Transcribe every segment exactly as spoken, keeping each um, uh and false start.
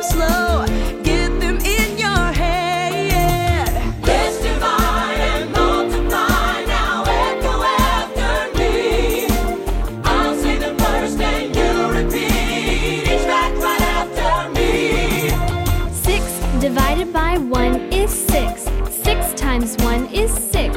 slow. Get them in your head. Let's divide and multiply. Now echo after me. I'll say them first and you repeat each fact right after me. Six divided by one is six. Six times one is six.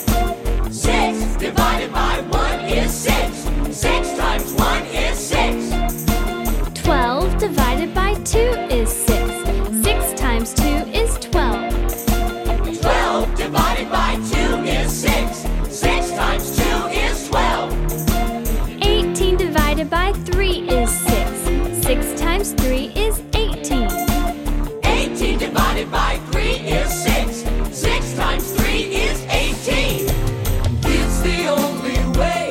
Six divided by one is six. Six times one is six. Twelve divided by two is six. Six times two is twelve. Twelve divided by two is six. Six times two is twelve. Eighteen divided by three is six. Six times three is eighteen. Eighteen divided by three is six. Six times three is eighteen. It's the only way.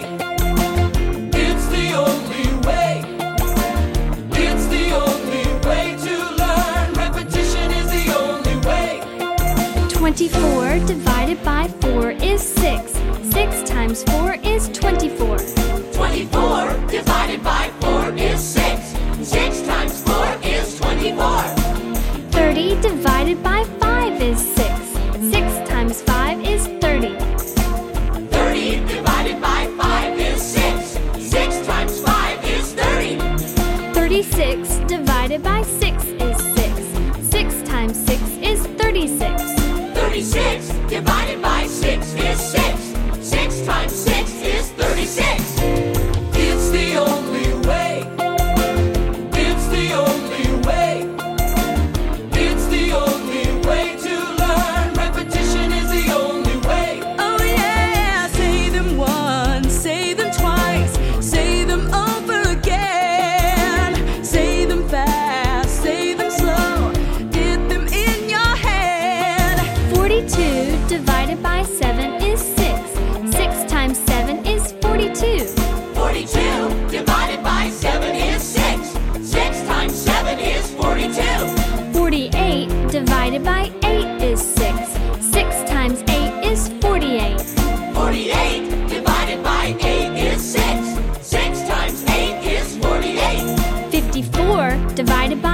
It's the only way. It's the only way to learn. Repetition is the only way. Twenty-four divided by four is six. Six times four is twenty-four. Twenty-four divided by four is six. Six times four is twenty-four. Thirty divided by five is six. Six times five is thirty. Thirty divided by five is six. Six times five is thirty. Thirty-six divided by six is six. Six times six is thirty-six. Thirty-six divided by six is six. Six times six is thirty-six. It's the only way. It's the only way. It's the only way to learn. Repetition is the only way. Oh yeah, say them once, say them twice, say them over again. Say them fast, say them slow. Get them in your head. Forty-two divided by seven is six. Six times seven is forty-two. Forty-two divided by seven is six. Six times seven is forty-two. Forty-eight divided by eight is six. Six times eight is forty-eight. Forty-eight divided by eight is six. Six times eight is forty-eight. Fifty-four divided by